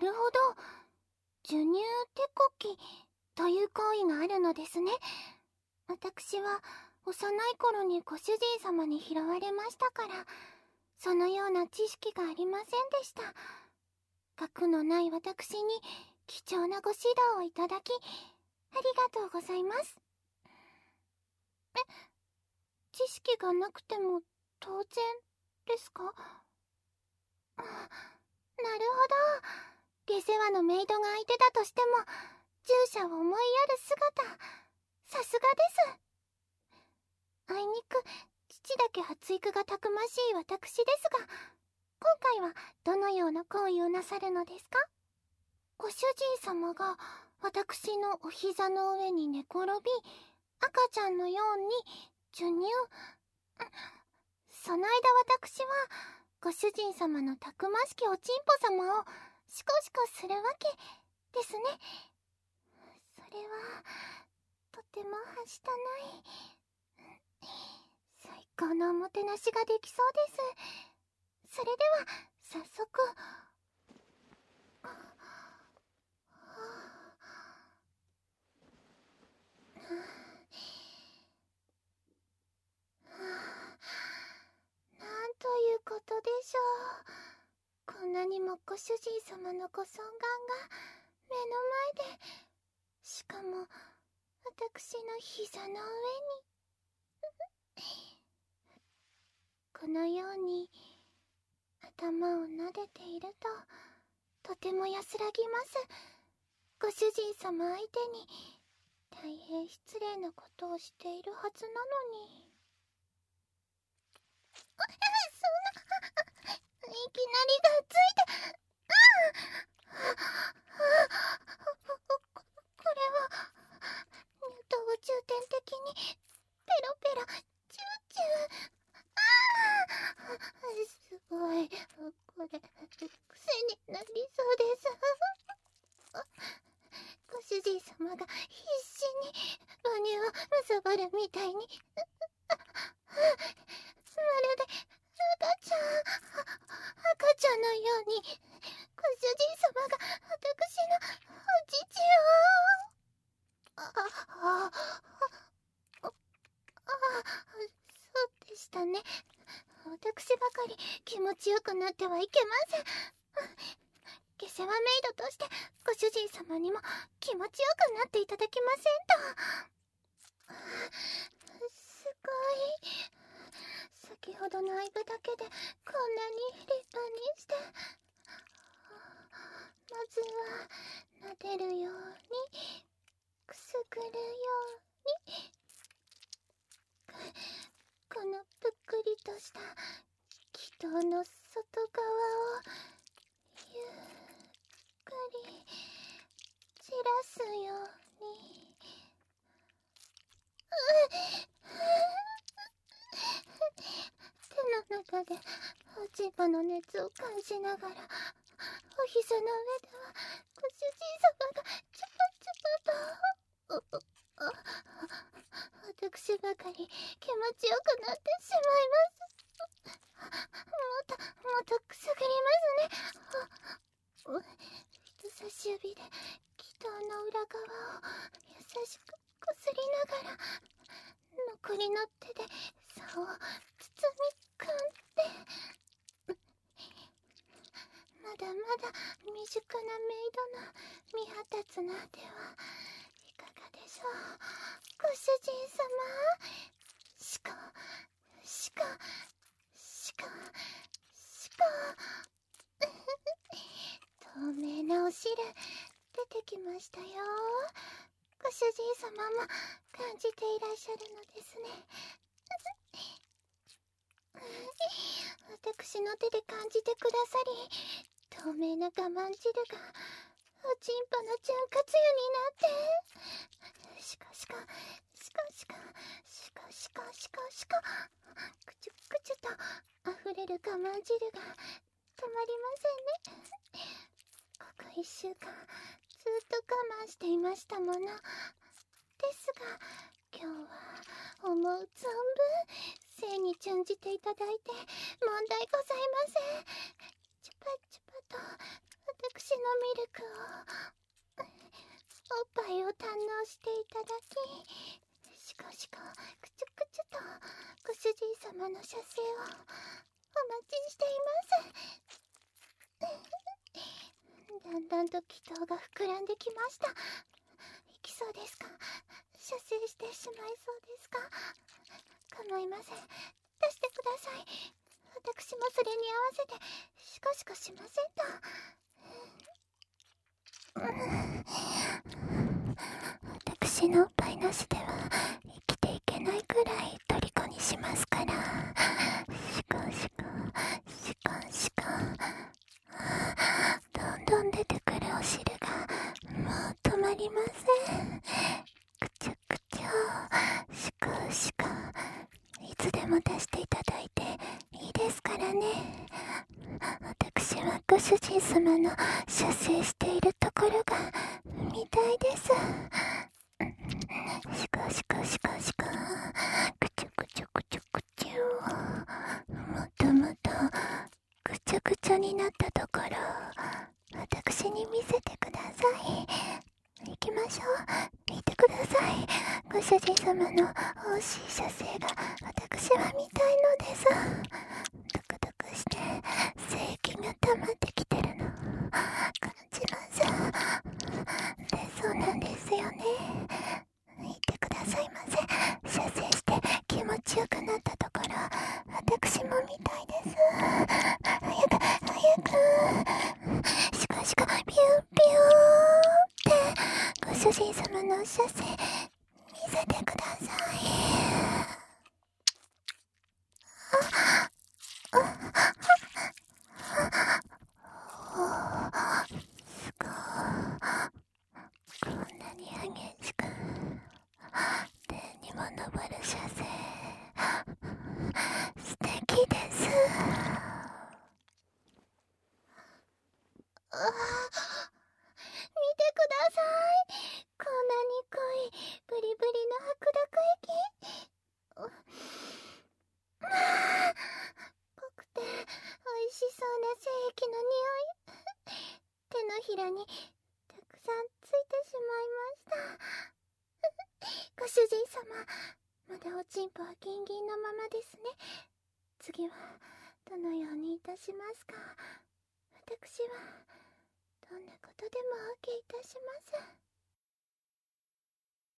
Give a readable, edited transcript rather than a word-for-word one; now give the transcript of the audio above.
るほど。授乳手こきという行為があるのですね。私は幼い頃にご主人様に拾われましたから、そのような知識がありませんでした。学のない私に貴重なご指導をいただき、ありがとうございます。知識がなくても当然ですか？なるほど。下世話のメイドが相手だとしても、従者を思いやる姿、さすがです。あいにく父だけ発育がたくましい私ですが、今回はどのような行為をなさるのですか？ご主人様が私のお膝の上に寝転び、赤ちゃんのように授乳。その間私はご主人様のたくましきおちんぽ様をシコシコするわけですね。それはとてもはしたない。最高のおもてなしができそうです。それでは早速。なんということでしょう。こんなにもご主人様のご尊顔が目の前で、しかも私の膝の上に。このように頭を撫でていると、とても安らぎます。ご主人様相手に大変失礼なことをしているはずなのに。そんな、いきなりがっついて。これは乳頭を重点的にペロペロチューチュー。すごい、これ癖になりそうです。ご主人様が必死に母乳をむさばるみたいに、まるで赤ちゃんのように、ご主人様が私のお乳を。そうでしたね。私ばかり気持ちよくなってはいけません。下世話メイドとしてご主人様にも気持ちよくなっていただけませんと。すごい。先ほどの愛撫だけでこんなに立派にして。まずは撫でるように、くすぐるように。このぷっくりとした気筒の外側をゆっくり散らすように。手の中でおちんぽの熱を感じながら、お膝の上ではご主人様がチュポチュポと。私ばかり気持ちよくなってしまいます。もっとくすぐりますね。人差し指で気筒の裏側を優しくこすりながら、残りの手で竿を包み込んで。まだまだ未熟なメイドの未発達な手はいかがでしょう。ご主人様。しかしかしかしか透明なお汁出てきましたよ。ご主人様も感じていらっしゃるのですね。私の手で感じてくださり、透明な我慢汁がおちんぽの潤滑油になって、しかしかしかしかしかしかしかしか、くちゅくちゅと溢れる我慢汁が止まりませんね。ここ1週間ずっと我慢していましたものですが、今日は思う存分性に準じていただいて問題ございません。チュパチュパと私のルクをおっぱいを堪能していただき、しこしこくちゅくちゅとご主人様の射精をお待ちしています。だんだんと祈祷が膨らんできました。いきそうですか？射精してしまいそうですか？構いません、出してください。私もそれに合わせてシコシコしませんと。私のおっぱいなしでは生きていけないくらい虜にしますから。シコシコシコシコ、どんどん出てくるお汁がもう止まりません。くちょくちょシコシコ、いつでも出していただいていいですからね。私はご主人様の射精しているところが見たいです。シコシコシコシコ、くちょくちょくちょくちょ、もっともっとぐちょぐちょになったところ私に見せてください。行きましょう。見てください。ご主人様の惜しい射精が私は見たいのです。ドクドクして精液が溜まってきてるの感じます。で、そうなんですよね。言ってくださいませ。射精して気持ちよくなったところ私も見たいです。早く早く、シコシコピューピューってご主人様の射精見せてください。すごい、こんなに激しく天にも昇る射精、素敵です。見てください。こんなに濃いブリブリの白濁液。濃くて美味しそうな精液の匂い。手のひらにたくさんついてしまいました。ご主人様、まだおちんぽはギンギンのままですね。次はどのようにいたしますか？私はどんなことでも OK いたします。